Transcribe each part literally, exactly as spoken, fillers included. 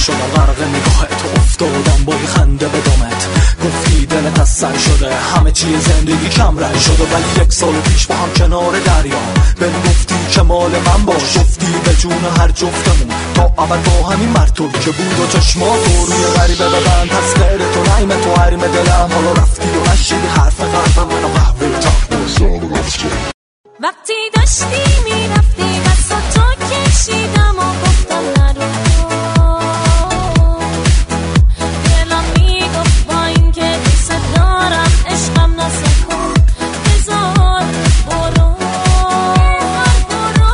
شدم غرق نگاهت، افتادم با یه خنده به دامت. گفتی دلت از سنگ شده، همه چی زندگی کم رنگ شده، ولی یک سال پیش با هم کنار دریا بهم گفتی که مال من باش. گفتی به جون هر جفتمون تا ابد با همین مرتوب که بود و چشماتو روی غریبه ببند. پس غیر تو نیم تو حریم دلم، حالا رفتی و نشیدی حرف قلب من و قهوه تا وقتی داشتی میرفتی بسا تو کشیدم و گفتم نرو. دلم میگفت با این که دوست دارم عشقم نسکن، بذار برو برو.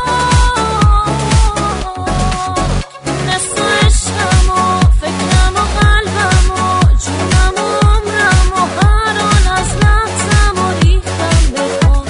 نصف عشقم و فکرم و قلبم و جونم و عمرم و هر آن از لحظم و ریختم به خاک.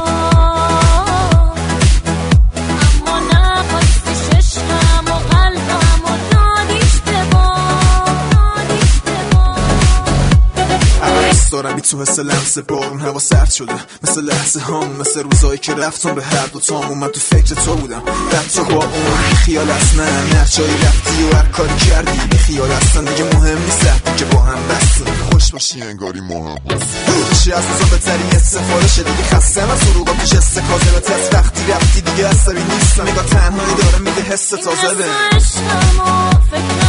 اما نخواستش عشقم و قلبم و دادیش به باد، دادیش به باد. عکس دارم بی تو حس لمس بارون، هوا سرد شده مثل لحظه هامون، مثل روزایی که رفتم به هر دوتامون. من تو فکر تو بودم بعد تو با اون بی خیال از من هر جایی رفتی و هر کاری کردی بی خیال هستن دیگه مهم نیست، رفتی که با هم بستیم خوش باشی انگاری ما هم باشی. از روزا بهترین استفاده دیگه خسته من سروقا پیش استکازرات از وقتی رفتی دیگه عصبی نیستم. نگاه تنهایی داره میده حس تازه به عشقم و فکرم